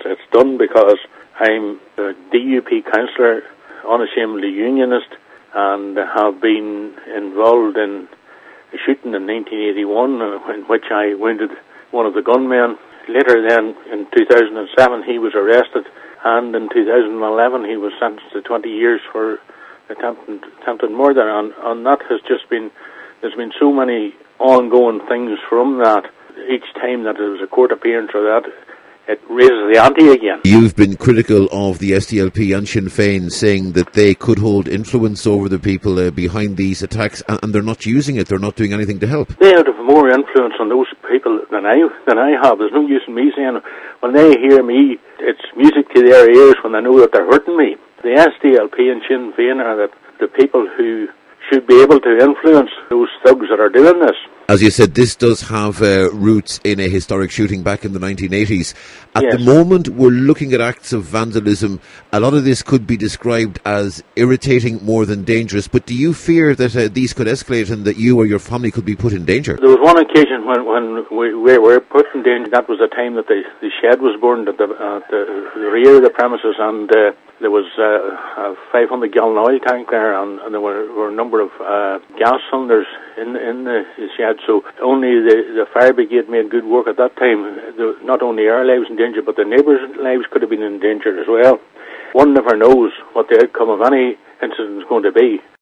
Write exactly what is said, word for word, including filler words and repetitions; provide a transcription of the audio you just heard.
it's done because I'm a D U P councillor, unashamedly unionist, and have been involved in a shooting in nineteen eighty-one in which I wounded one of the gunmen. Later then, in two thousand seven, he was arrested, and in two thousand eleven he was sentenced to twenty years for attempted, attempted murder, and, and that has just been, there's been so many ongoing things from that. Each time that there was a court appearance or that, it raises the ante again. You've been critical of the S D L P and Sinn Féin, saying that they could hold influence over the people uh, behind these attacks, and, and they're not using it, they're not doing anything to help. They have more influence on those people than I than I have. There's no use in me saying, when they hear me, it's music to their ears when they know that they're hurting me. The S D L P and Sinn Féin are the, the people who should be able to influence those thugs that are doing this. As you said, this does have uh, roots in a historic shooting back in the nineteen eighties. At yes. the moment, we're looking at acts of vandalism. A lot of this could be described as irritating more than dangerous, but do you fear that uh, these could escalate and that you or your family could be put in danger? There was one occasion when, when we, we were put in danger. That was the time that the, the shed was burned at the, uh, the, the rear of the premises, and uh, there was uh, a five hundred gallon oil tank there, and, and there were, were a number of uh, gas cylinders in, in the shed. So only the, the fire brigade made good work at that time. The, not only our lives in danger, but the neighbours' lives could have been in danger as well. One never knows what the outcome of any incident is going to be.